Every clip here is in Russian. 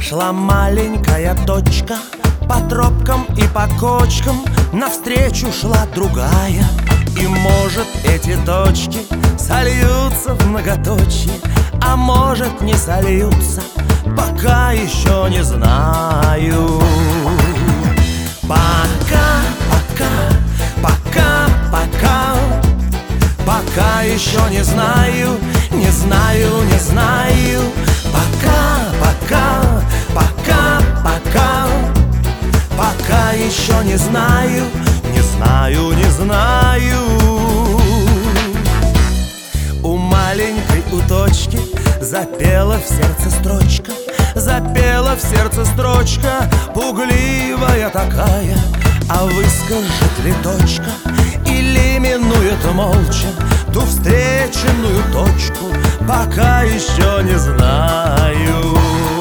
Шла маленькая точка по тропкам и по кочкам, навстречу шла другая. И может эти точки сольются в многоточие, а может не сольются, пока еще не знаю. Пока, пока, пока, пока, пока еще не знаю, не знаю, не знаю. Пока, пока, пока, пока, пока еще не знаю, не знаю, не знаю. У маленькой у точки запела в сердце строчка, запела в сердце строчка, пугливая такая. А выскажет ли точка или минует молча ту встреченную точку, пока еще не знаю.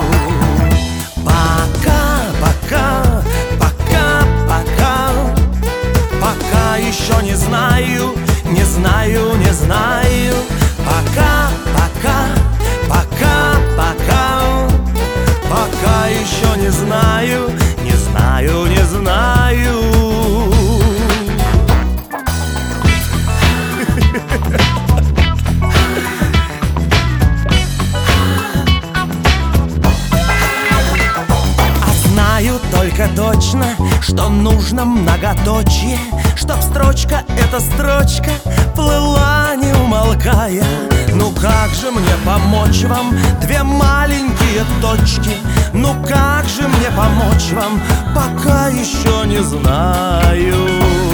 Пока, пока, пока, пока, пока еще не знаю, не знаю, не знаю. Пока, пока, пока, пока, пока еще не знаю, не знаю, не знаю. Знаю только точно, что нужно многоточие, чтоб строчка эта строчка плыла не умолкая. Ну как же мне помочь вам, две маленькие точки? Ну как же мне помочь вам, пока еще не знаю.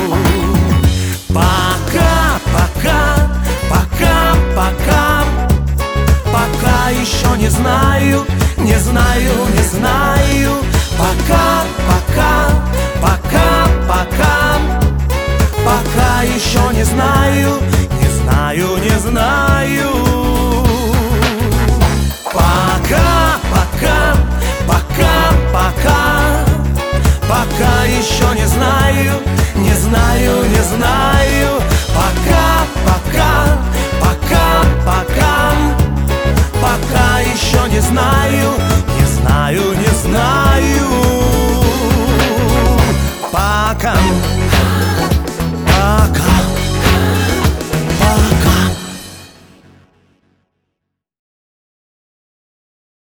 Пока, пока, пока, пока, пока еще не знаю, не знаю, не знаю. Пока, пока, пока, пока, пока еще не знаю, не знаю, не знаю. Пока, пока, пока, пока, пока еще не знаю.